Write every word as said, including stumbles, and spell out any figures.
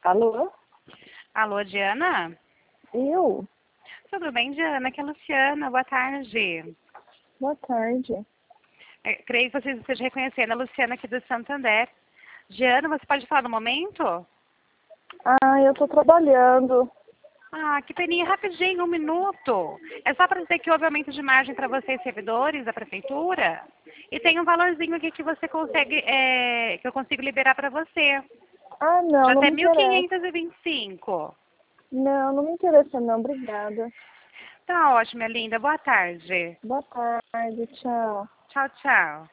Alô? Alô, Diana? Eu? Tudo bem, Diana? Aqui é a Luciana. Boa tarde. Boa tarde. É, creio que vocês estejam reconhecendo a Luciana aqui do Santander. Diana, você pode falar no momento? Ah, eu tô trabalhando. Ah, que peninha, rapidinho, um minuto. É só para dizer que houve aumento de margem para vocês, servidores da prefeitura. E tem um valorzinho aqui que você consegue, é, que eu consigo liberar para você. Ah, não, Já não até me mil interessa. quinhentos e vinte e cinco. Não, não me interessa não, obrigada. Tá ótimo, minha linda. Boa tarde. Boa tarde, tchau. Tchau, tchau.